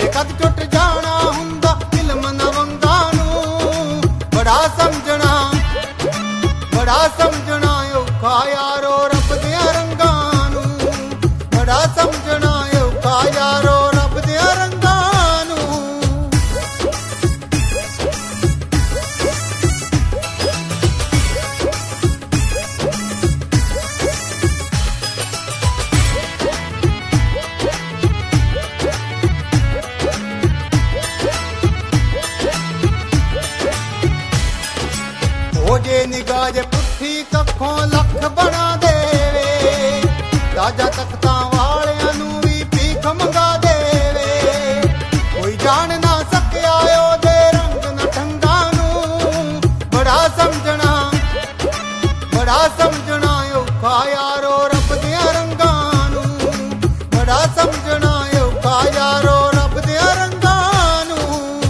ਖਬਰੇ ਕਦ ਟੁੱਟ ਜਾਣਾ ਹੁੰਦਾ ਇਲਮ ਨਵੰਗਾ ਨੂੰ ਬੜਾ ਸਮਝਣਾ ਔਖਾ ਯਾਰੋ ਰੱਬ ਦੇ ਰੰਗਾਂ ਨੂੰ ਬੜਾ ਸਮਝਣਾ ਔਖਾ ਯਾਰੋ ਰੱਬ ਦੇ ਰੰਗਾਂ ਨੂੰ ਹੋ ਜੇ ਨਿਗਾਹ ਜੇ ਪੁੱਠੀ ਕੱਖੋਂ ਲੱਖ ਬਣਾ ਦੇਵੇ ਰਾਜਾ ਤਖਤਾਂ ਵਾਲਿਆਂ ਨੂੰ ਵੀ ਭੀਖ ਮੰਗਾ ਦੇਵੇ ਕੋਈ ਜਾਣ ਨਾ ਸਕਿਆ ਉਹਦੇ ਰੰਗ ਨਾ ਢੰਗਾਂ ਨੂੰ ਬੜਾ ਸਮਝਣਾ ਔਖਾ ਯਾਰੋ ਰੱਬ ਦੇ ਰੰਗਾਂ ਨੂੰ ਬੜਾ ਸਮਝਣਾ ਔਖਾ ਯਾਰੋ ਰੱਬ ਦੇ ਰੰਗਾਂ ਨੂੰ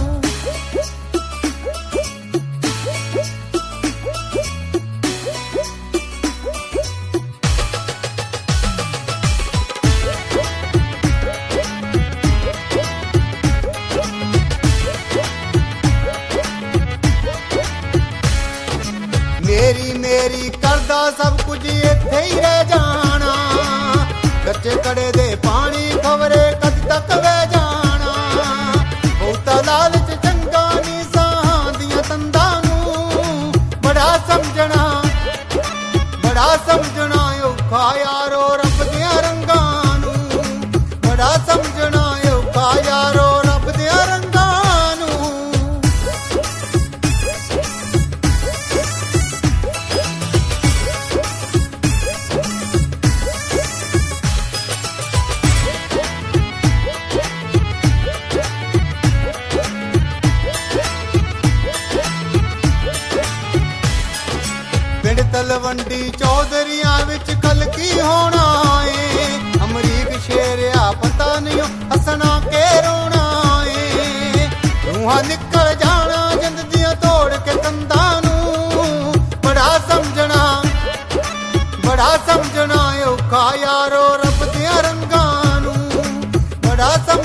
ਮੇਰੀ ਕਰਦਾ ਸਭ ਕੁਝ ਇੱਥੇ ਹੀ ਰਹਿ ਜਾਣਾ ਕੱਚੇ ਕੜੇ ਦੇ ਪਾਣੀ ਖਬਰੇ ਕਦ ਤੱਕ ਵਹਿ ਜਾਣਾ ਬਹੁਤਾ ਲਾਲਚ ਚੰਗਾ ਨਹੀਂ ਸਾਹਾਂ ਦੀਆਂ ਤੰਦਾਂ ਨੂੰ ਬੜਾ ਸਮਝਣਾ ਔਖਾ ਯਾਰੋ ਰੱਬ ਦੇ ਰੰਗਾਂ ਨੂੰ ਬੜਾ ਸਮਝਣਾ ਔਖਾ ਯਾਰੋ ਰੱਬ ਦੇ ਰੰਗਾਂ ਨੂੰ ਪਿੰਡ ਤਲਵੰਡੀ ਚੌਧਰੀਆਂ ਵਿੱਚ ਕੱਲ ਕੀ ਹੋਣਾ ਏ ਅਮਰੀਕ ਸ਼ੇਰਿਆ ਪਤਾ ਨਹੀਂ ਹੱਸਣਾ ਕੇ ਰੋਣਾ ਏ ਰੂਹਾਂ ਨਿਕਲ ਜਾਣਾ ਜਿੰਦ ਦੀਆਂ ਤੋੜ ਕੇ ਤੰਦਾਂ ਨੂੰ ਬੜਾ ਸਮਝਣਾ ਔਖਾ ਯਾਰੋ ਰੱਬ ਦੇ ਰੰਗਾਂ ਨੂੰ ਬੜਾ